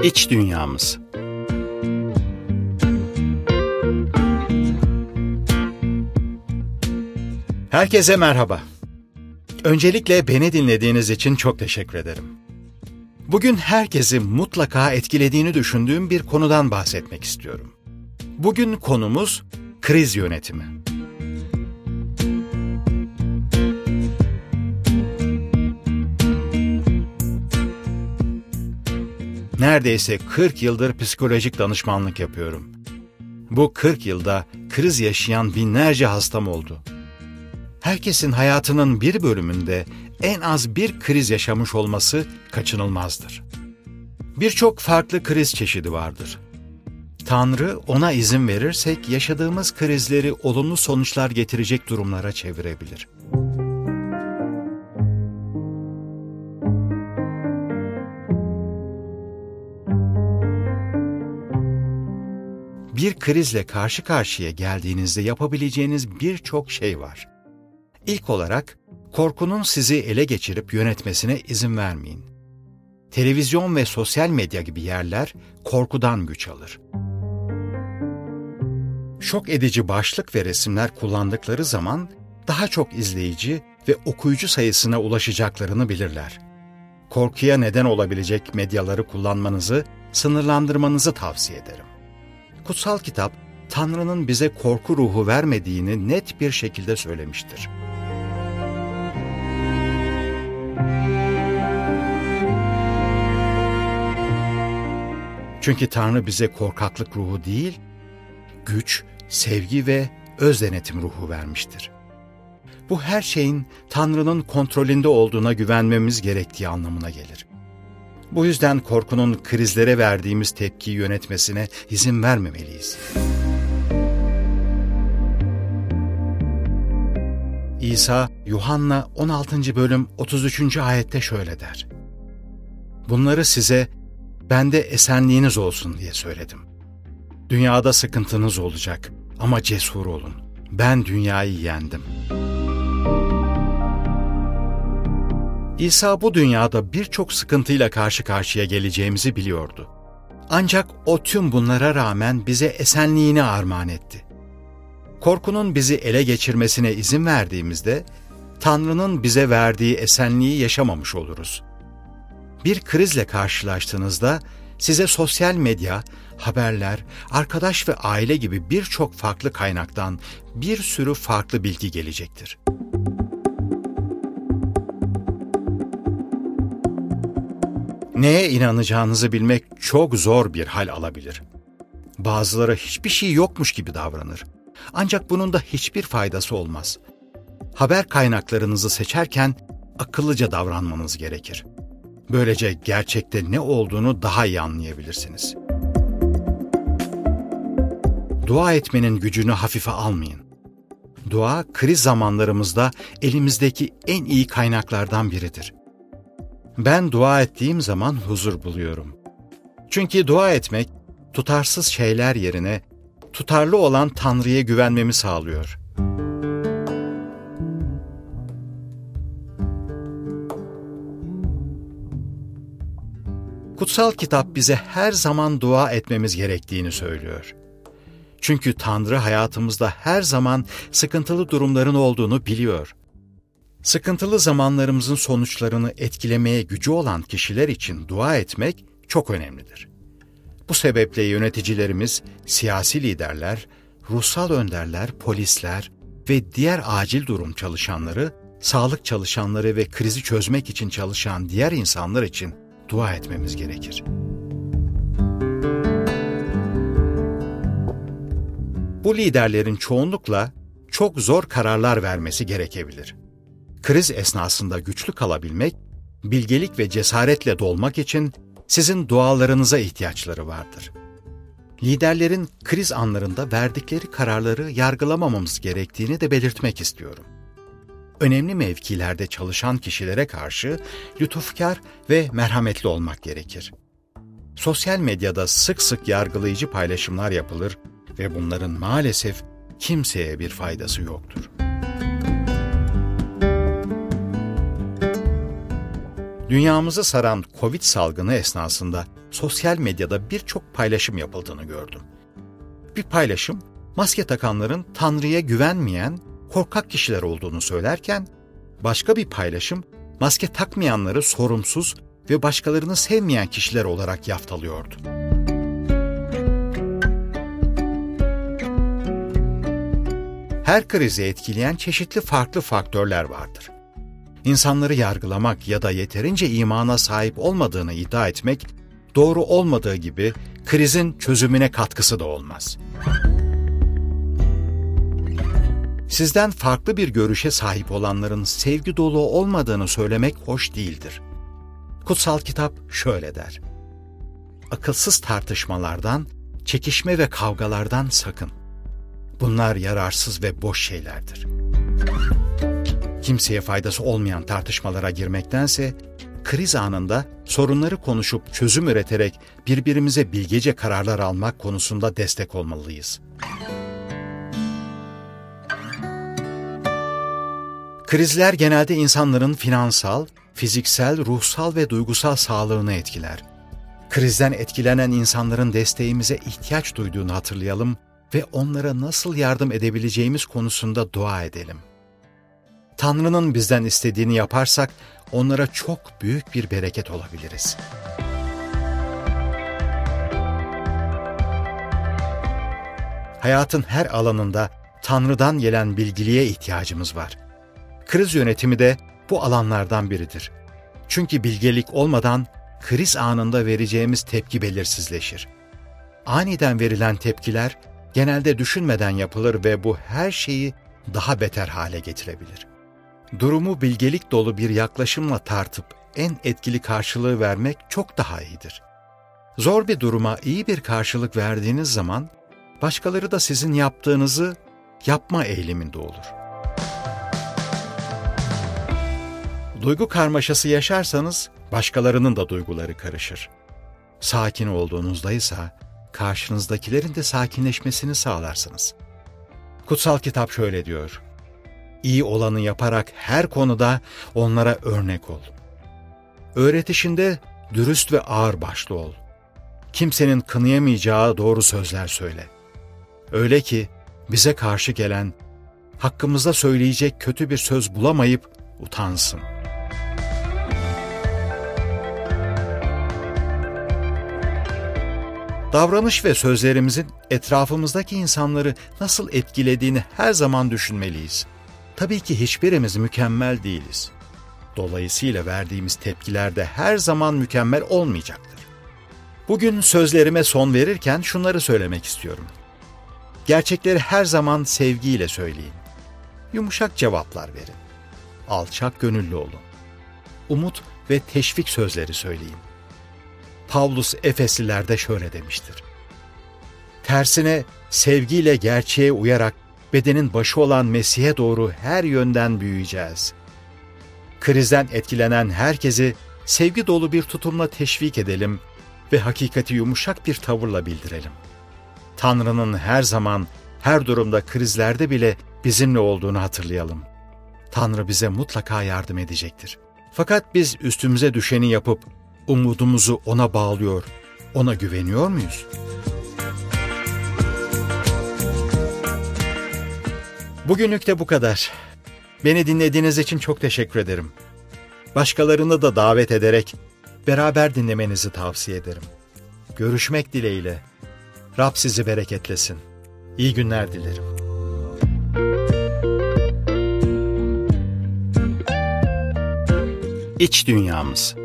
İç dünyamız. Herkese merhaba. Öncelikle beni dinlediğiniz için çok teşekkür ederim. Bugün herkesi mutlaka etkilediğini düşündüğüm bir konudan bahsetmek istiyorum. Bugün konumuz kriz yönetimi. Neredeyse 40 yıldır psikolojik danışmanlık yapıyorum. Bu 40 yılda kriz yaşayan binlerce hastam oldu. Herkesin hayatının bir bölümünde en az bir kriz yaşamış olması kaçınılmazdır. Birçok farklı kriz çeşidi vardır. Tanrı ona izin verirsek yaşadığımız krizleri olumlu sonuçlar getirecek durumlara çevirebilir. Bir krizle karşı karşıya geldiğinizde yapabileceğiniz birçok şey var. İlk olarak, korkunun sizi ele geçirip yönetmesine izin vermeyin. Televizyon ve sosyal medya gibi yerler korkudan güç alır. Şok edici başlık ve resimler kullandıkları zaman daha çok izleyici ve okuyucu sayısına ulaşacaklarını bilirler. Korkuya neden olabilecek medyaları kullanmanızı, sınırlandırmanızı tavsiye ederim. Kutsal kitap, Tanrı'nın bize korku ruhu vermediğini net bir şekilde söylemiştir. Çünkü Tanrı bize korkaklık ruhu değil, güç, sevgi ve öz denetim ruhu vermiştir. Bu her şeyin Tanrı'nın kontrolünde olduğuna güvenmemiz gerektiği anlamına gelir. Bu yüzden korkunun krizlere verdiğimiz tepkiyi yönetmesine izin vermemeliyiz. İsa, Yuhanna 16. bölüm 33. ayette şöyle der: "Bunları size, bende esenliğiniz olsun diye söyledim. Dünyada sıkıntınız olacak ama cesur olun. Ben dünyayı yendim." İsa bu dünyada birçok sıkıntıyla karşı karşıya geleceğimizi biliyordu. Ancak o tüm bunlara rağmen bize esenliğini armağan etti. Korkunun bizi ele geçirmesine izin verdiğimizde, Tanrı'nın bize verdiği esenliği yaşamamış oluruz. Bir krizle karşılaştığınızda, size sosyal medya, haberler, arkadaş ve aile gibi birçok farklı kaynaktan bir sürü farklı bilgi gelecektir. Neye inanacağınızı bilmek çok zor bir hal alabilir. Bazıları hiçbir şey yokmuş gibi davranır. Ancak bunun da hiçbir faydası olmaz. Haber kaynaklarınızı seçerken akıllıca davranmanız gerekir. Böylece gerçekte ne olduğunu daha iyi anlayabilirsiniz. Dua etmenin gücünü hafife almayın. Dua, kriz zamanlarımızda elimizdeki en iyi kaynaklardan biridir. Ben dua ettiğim zaman huzur buluyorum. Çünkü dua etmek, tutarsız şeyler yerine tutarlı olan Tanrı'ya güvenmemi sağlıyor. Kutsal kitap bize her zaman dua etmemiz gerektiğini söylüyor. Çünkü Tanrı hayatımızda her zaman sıkıntılı durumların olduğunu biliyor. Sıkıntılı zamanlarımızın sonuçlarını etkilemeye gücü olan kişiler için dua etmek çok önemlidir. Bu sebeple yöneticilerimiz, siyasi liderler, ruhsal önderler, polisler ve diğer acil durum çalışanları, sağlık çalışanları ve krizi çözmek için çalışan diğer insanlar için dua etmemiz gerekir. Bu liderlerin çoğunlukla çok zor kararlar vermesi gerekebilir. Kriz esnasında güçlü kalabilmek, bilgelik ve cesaretle dolmak için sizin dualarınıza ihtiyaçları vardır. Liderlerin kriz anlarında verdikleri kararları yargılamamamız gerektiğini de belirtmek istiyorum. Önemli mevkilerde çalışan kişilere karşı lütufkar ve merhametli olmak gerekir. Sosyal medyada sık sık yargılayıcı paylaşımlar yapılır ve bunların maalesef kimseye bir faydası yoktur. Dünyamızı saran Covid salgını esnasında sosyal medyada birçok paylaşım yapıldığını gördüm. Bir paylaşım, maske takanların Tanrı'ya güvenmeyen, korkak kişiler olduğunu söylerken, başka bir paylaşım, maske takmayanları sorumsuz ve başkalarını sevmeyen kişiler olarak yaftalıyordu. Her krizi etkileyen çeşitli farklı faktörler vardır. İnsanları yargılamak ya da yeterince imana sahip olmadığını iddia etmek, doğru olmadığı gibi krizin çözümüne katkısı da olmaz. Sizden farklı bir görüşe sahip olanların sevgi dolu olmadığını söylemek hoş değildir. Kutsal kitap şöyle der: akılsız tartışmalardan, çekişme ve kavgalardan sakın. Bunlar yararsız ve boş şeylerdir. Kimseye faydası olmayan tartışmalara girmektense, kriz anında sorunları konuşup çözüm üreterek birbirimize bilgece kararlar almak konusunda destek olmalıyız. Krizler genelde insanların finansal, fiziksel, ruhsal ve duygusal sağlığını etkiler. Krizden etkilenen insanların desteğimize ihtiyaç duyduğunu hatırlayalım ve onlara nasıl yardım edebileceğimiz konusunda dua edelim. Tanrı'nın bizden istediğini yaparsak onlara çok büyük bir bereket olabiliriz. Hayatın her alanında Tanrı'dan gelen bilgiliğe ihtiyacımız var. Kriz yönetimi de bu alanlardan biridir. Çünkü bilgelik olmadan kriz anında vereceğimiz tepki belirsizleşir. Aniden verilen tepkiler genelde düşünmeden yapılır ve bu her şeyi daha beter hale getirebilir. Durumu bilgelik dolu bir yaklaşımla tartıp en etkili karşılığı vermek çok daha iyidir. Zor bir duruma iyi bir karşılık verdiğiniz zaman başkaları da sizin yaptığınızı yapma eğiliminde olur. Duygu karmaşası yaşarsanız başkalarının da duyguları karışır. Sakin olduğunuzda ise karşınızdakilerin de sakinleşmesini sağlarsınız. Kutsal kitap şöyle diyor: İyi olanı yaparak her konuda onlara örnek ol. Öğretişinde dürüst ve ağırbaşlı ol. Kimsenin kınayamayacağı doğru sözler söyle. Öyle ki bize karşı gelen, hakkımızda söyleyecek kötü bir söz bulamayıp utansın. Davranış ve sözlerimizin etrafımızdaki insanları nasıl etkilediğini her zaman düşünmeliyiz. Tabii ki hiçbirimiz mükemmel değiliz. Dolayısıyla verdiğimiz tepkiler de her zaman mükemmel olmayacaktır. Bugün sözlerime son verirken şunları söylemek istiyorum. Gerçekleri her zaman sevgiyle söyleyin. Yumuşak cevaplar verin. Alçak gönüllü olun. Umut ve teşvik sözleri söyleyin. Pavlus Efeslilerde şöyle demiştir: tersine sevgiyle gerçeğe uyarak bedenin başı olan Mesih'e doğru her yönden büyüyeceğiz. Krizden etkilenen herkesi sevgi dolu bir tutumla teşvik edelim ve hakikati yumuşak bir tavırla bildirelim. Tanrı'nın her zaman, her durumda, krizlerde bile bizimle olduğunu hatırlayalım. Tanrı bize mutlaka yardım edecektir. Fakat biz üstümüze düşeni yapıp umudumuzu ona bağlıyor, ona güveniyor muyuz? Bugünlük de bu kadar. Beni dinlediğiniz için çok teşekkür ederim. Başkalarını da davet ederek beraber dinlemenizi tavsiye ederim. Görüşmek dileğiyle. Rab sizi bereketlesin. İyi günler dilerim. İç Dünyamız.